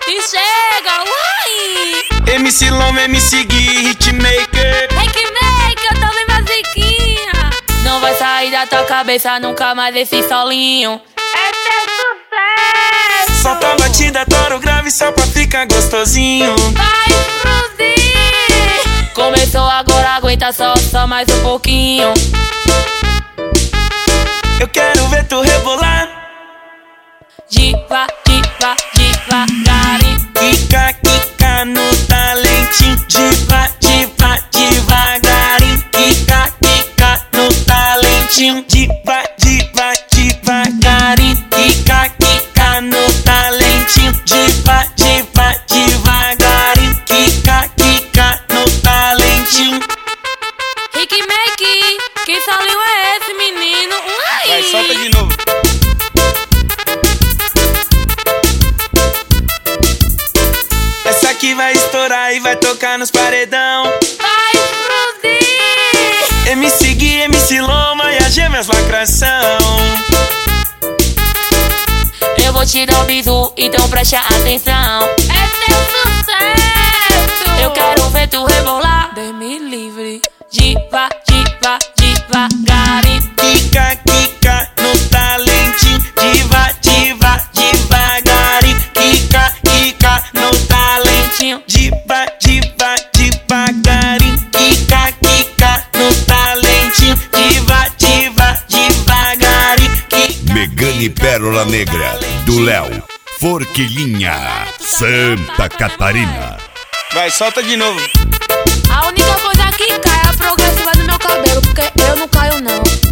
E chega, uai! MC Loma, MC Gui, hitmaker. Hitmaker, eu tô bem basiquinha. Não vai sair da tua cabeça nunca mais esse solinho. Esse é sucesso. Solta a batida, tora o grave só pra ficar gostosinho. Vai explodir. Começou agora, aguenta só mais um pouquinho. Eu quero ver tu rebolar. Diva, diva, devagarinho. Quica, quica no talentinho. Diva, diva, devagarinho. Quica, quica no talentinho. Diva, diva, devagarinho. Quica, quica no talentinho. Diva, diva, devagarinho. Quica, quica no talentinho. Hitmaker, que solinho é esse, menino? Uai! Vai, solta de novo. Essa aqui vai estourar e vai tocar nos paredão. Vai explodir. MC Gui, MC Loma e as gêmeas lacração. Eu vou te dar um bisu, então preste atenção. Esse é o sucesso. Eu quero ver tu rebolar. Deus me livre. Diva, diva, devagarinho. Quica, quica no talentinho. Diva, diva, devagarinho. Quica, quica no talentinho. Diva, diva, devagarinho. Quica, quica no talentinho. Diva, diva, devagarinho. Megane Pérola Negra, do Léo, Forquilhinha, Santa Catarina. Vai, solta de novo. A única coisa que cai é a progressiva do meu cabelo, porque eu não caio não.